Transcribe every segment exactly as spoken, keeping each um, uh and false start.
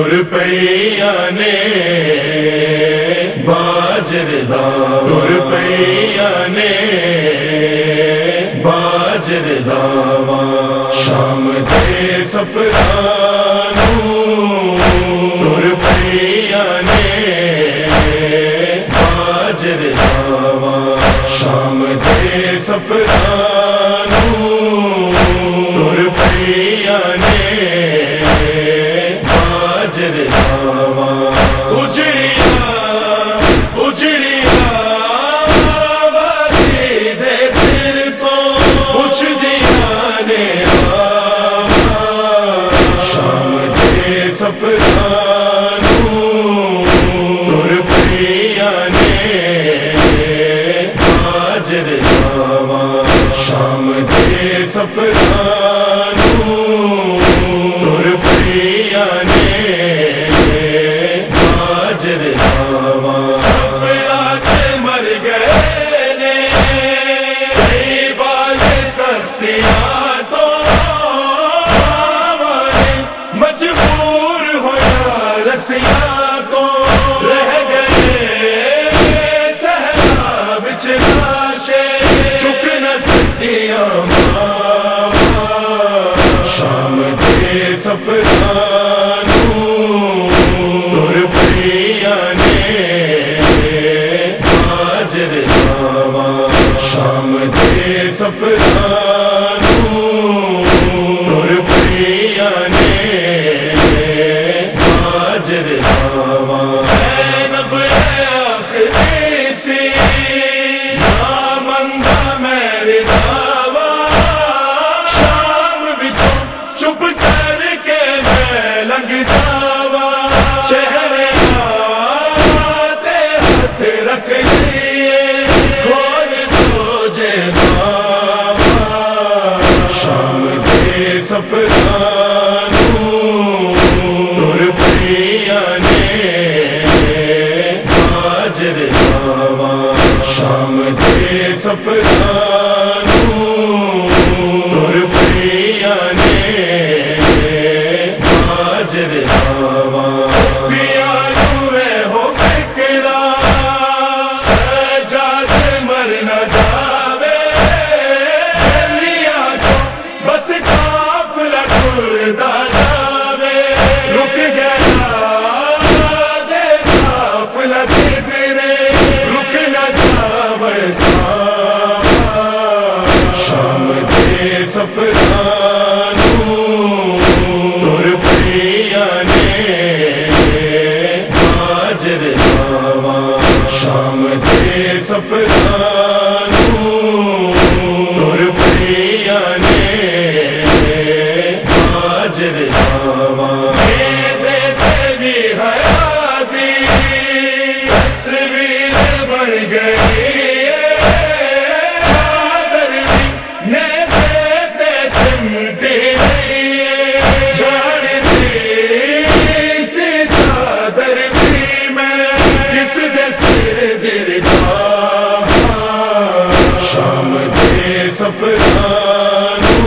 ترپیا نے باجر دا ترپیا نے باجر داوا شام دے سفرانو ترپیا نے باجر داوا شام دے سفرانو ترپیا نے باجر داوا اجڑیا اجڑیا باجی دے سر کو پوچھ دیا نے شام دے سفرانو ترپیا نے باجر داوا شام دے سفرانو ترپیا نے باجر داوا سفرا کے مر گئے نے کئی بال سختیاں تو مجبور ہوا رسیا کو رہ گئے صحرا بچ لاشیں چک نہ سکتیاں شام دے سفرانو ترپیا نے باجر داوا شام دے سفرانو ترپیا نے باجر داوا زینب آخری سی نامنگا میرے داوا شام بچوں چپ کر کے میں لنگ جاوا چہرے آتے ہاتھ رکھ لیے کھول دو جے بابا شام دے سفرانو ترپیا نے باجر داوا شام دے سفرانو ترپیا نے باجر داوا پیا ہوئے ہو فکرا سجاد مر نہ جاوے لیا تو بس قافلہ ٹردا جاوے رک گیا دے قافلہ گرے رک نہ جاوے شام دے سفرانو ترپیا نے باجر داوا شام دے سفرانو ترپیا نے باجر داوا بھی حیاتی تصویر بن گئی سفرانو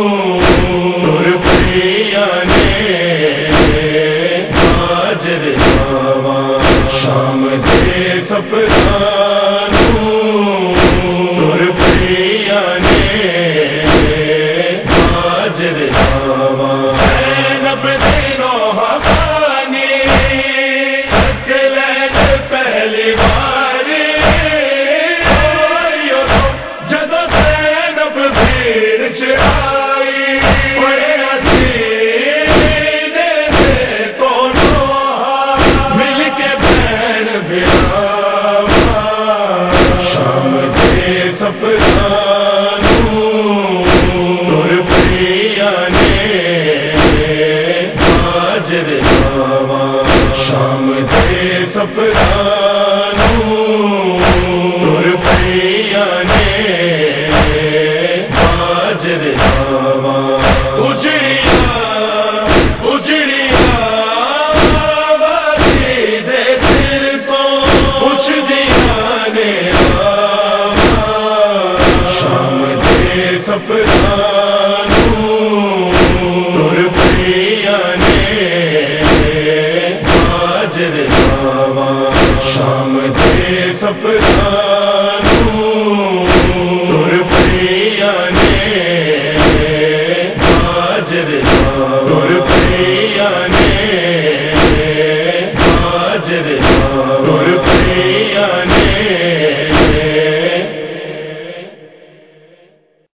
ترپیا نے باجر داوا شام دے سفرانو ترپیا نے باجر داوا زینب دینوں حقانی سکلین پہلی باری جدو زینب بھیڑ چڑھائی بڑے حسینے سے کونوں مل کے بہن بھیڑا شام دے سفرانو ترپیا نے باجر داوا شام دے سفرانو ترپیا نے باجر داوا اجڑیا اجڑیا باجی دے سر کو پوچھ دیا نے شام دے سفرانو ترپیا نے افسانوں تر پریانے ہاجر تر پریانے ہاجر تر پریانے